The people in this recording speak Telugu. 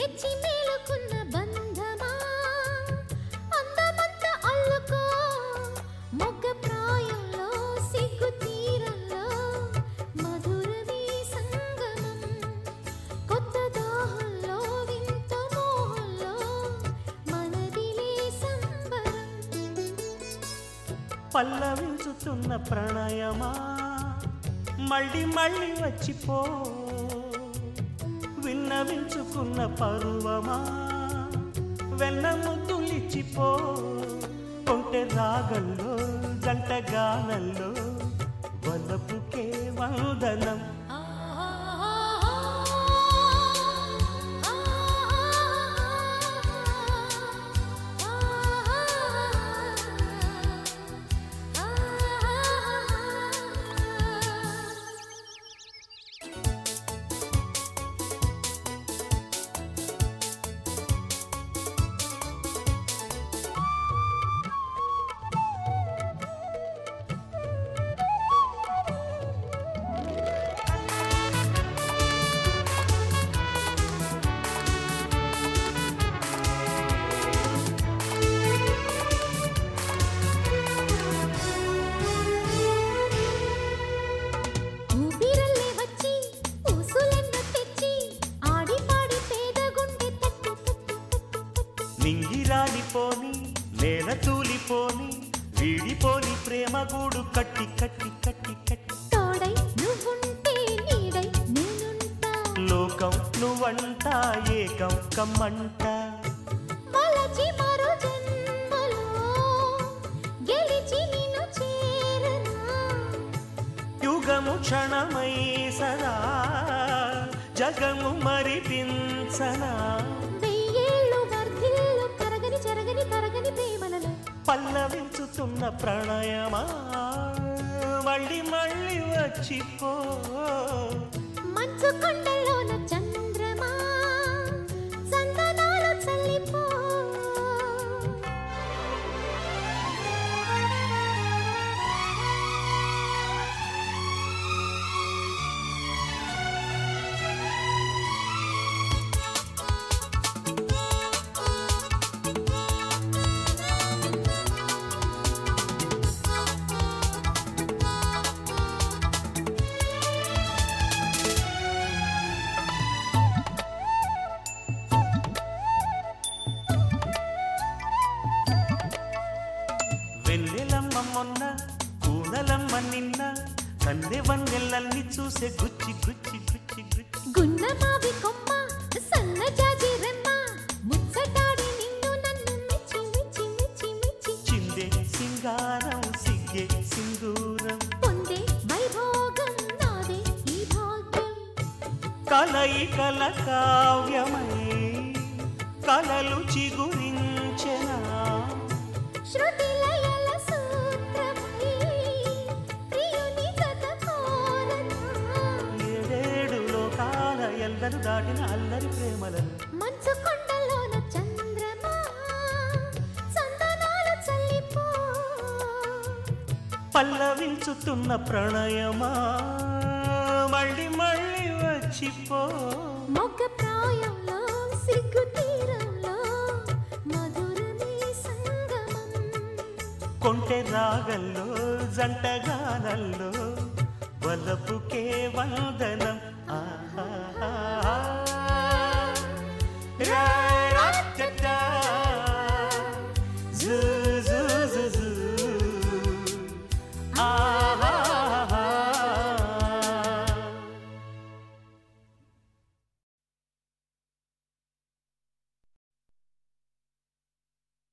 మెచ్చి మేలుకున్న బంధమా అందమంత అల్లుకో మొగ్గ ప్రాయంలో సిగ్గు తీరంలో మధురమే సంగమం కొత్త దాహంలో వింత మోహంలో మనదిలే సంబరం పల్లవించుతున్న ప్రణయమా మళ్ళీ మళ్ళీ వచ్చిపో విన్నవించుకున్న పరువమా వెన్న ముద్దులిచ్చిపో కొంటె రాగంలో జంట గానంలో వలపుకే వందనం నింగిరాలిపోని నేల తూలిపోని వీడిపోని ప్రేమ గూడు కట్టి కట్టి కట్టి కట్టి తోడై నువ్వుంటే నీడై నేనుంటా లోకం నువ్వంట ఏకం కమ్మంట మలచి మరో జన్మలో గెలిచి నిన్ను చేరనా యుగము క్షణమై సదా జగము మరిపించనా తరగని ప్రేమలలో పల్లవించుతున్న ప్రణయమా మళ్ళీ మళ్ళీ వచ్చిపో మంచు కొండలోన చంద్రమా చందనాలు చల్లిపో వెన్నెలమ్మ మొన్న కూనలమ్మ నిన్న కన్నె వన్నెలన్నీ చూసే గుచ్చి గుచ్చి గుచ్చి గుచ్చి గున్న మావి కొమ్మ సన్న జాజి రెమ్మ ముచ్చటాడి నిన్ను నన్ను మెచ్చి మెచ్చి మెచ్చి మెచ్చి చిందే సింగారం సిగ్గే సింధూరం పొందే వైభోగం నాదే ఈ భాగ్యం కలయికల కావ్యమై కలలు చిగురించెనా శృతి లయల సూత్రమై ప్రియుని జత కోరనా ఏడేడు లోకాల ఎల్లరు దాటిన అల్లరి ప్రేమలను మంచు కొండలోన చంద్రమా చందనాలు చల్లిపో పల్లవించుతున్న ప్రణయమా మళ్ళీ మళ్ళీ వచ్చిపో మొగ్గ ప్రాయంలో సిగ్గు తీరంలో మధురమే సంగమం కొంటె రాగంలో జంట గానంలో వలపుకే వందనం ఆహా